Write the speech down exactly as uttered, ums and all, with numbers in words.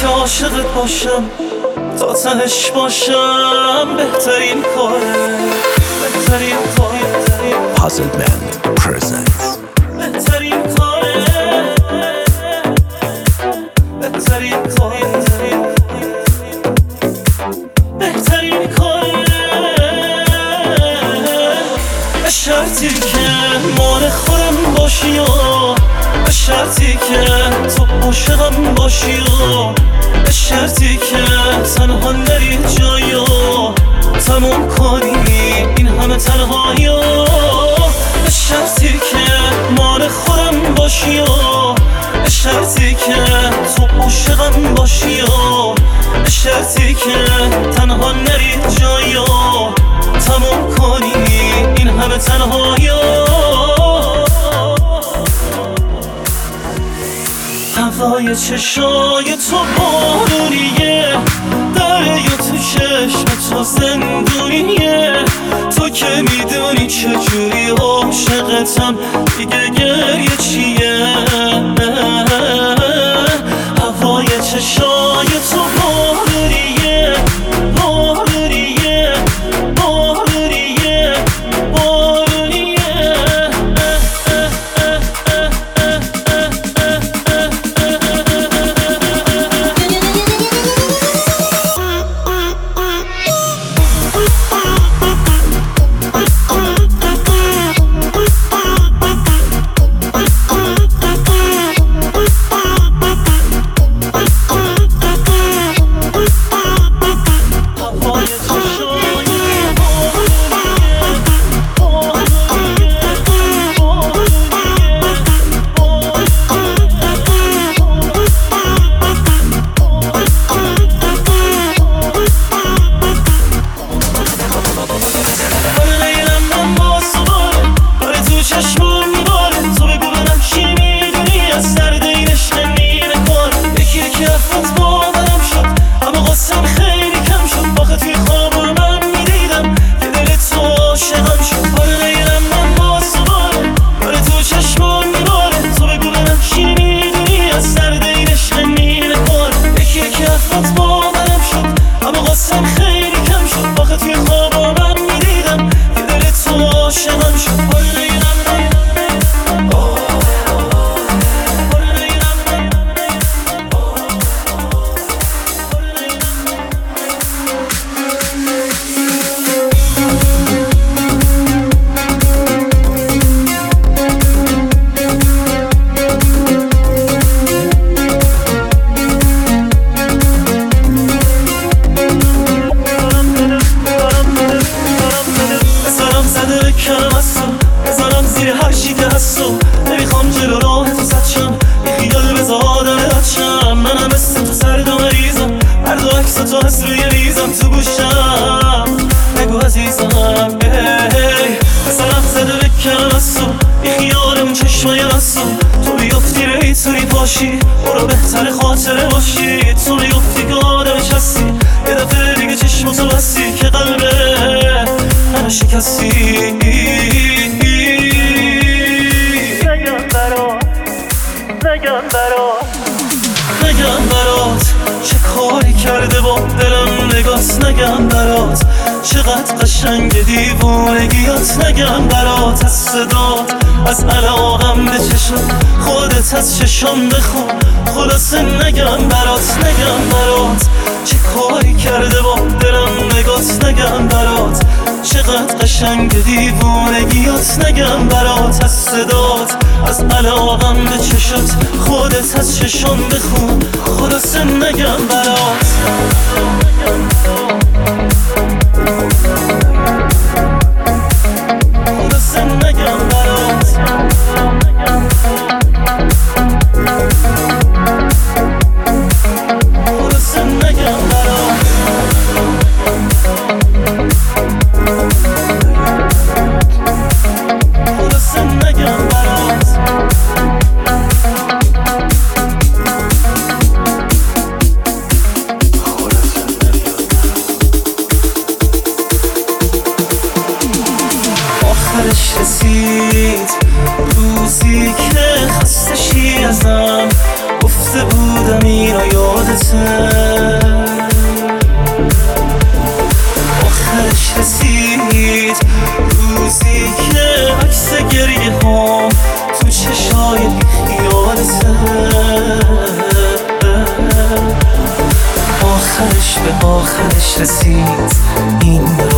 که عاشقت باشم تا تهش باشم بهترین کاره بهترین کاره Puzzlement presents بهترین کاره بهترین کاره بهترین کاره به شرطی که مال خودم باشی و به شرطی که تو عاشقم باشی و به شرطی که تنها نری جایی و تموم کنی این همه تنهایی و به شرطی که مال خودم باشی و به شرطی که تو عاشقم باشی و به شرطی که تنها نری جایی و تموم کنی این همه تنهایی و هوای چشای تو بارونیه دریا تو چشم تو زندونیه تو که میدونی چجوری عاشقتم دیگه گریه چیه هوای چشای تو بارونیه بارونیه بارونیه بارونیه بزنم زیر هر چی که هستو نمیخوام جلو راه تو زد شم یه خیال بزا آدم رد شم منم مثل تو سرد و مریضم هر دو عکس تو هست روی ریزم تو گوشم بگو عزیزم بزنم زده بکنم از تو یه خیالمون چشمای بستو تو بیفتی ریتونی پاشی برو بهتر خاطره باشی تو بیفتی که آدمش هستی یه دفعه دیگه چشمتو بستی که قلبه منو شکستی نگم برات نگم برات نگم برات چه کاری کرده با دلم نگات نگم برات چقدر قشنگ دیوونگیات نگم برات از صدات از علاقم به چشم خودت از چشم بخون خلاصه نگم برات نگم برات چه کاری کرده با دلم نگات نگم برات چقدر قشنگ دیوونگیات نگم برات از صدات از علاقم به چشت خودت از چشم بخون خلاصه نگم برات خلاصه نگم برات خلاصه نگم برات خلاصه نگم برات آخرش رسید روزی که خسته شی ازم گفت بسته بودم اینو یادته آخرش رسید روزی که عکس گریه هم تو چشای بیخیالته آخرش به آخرش رسید این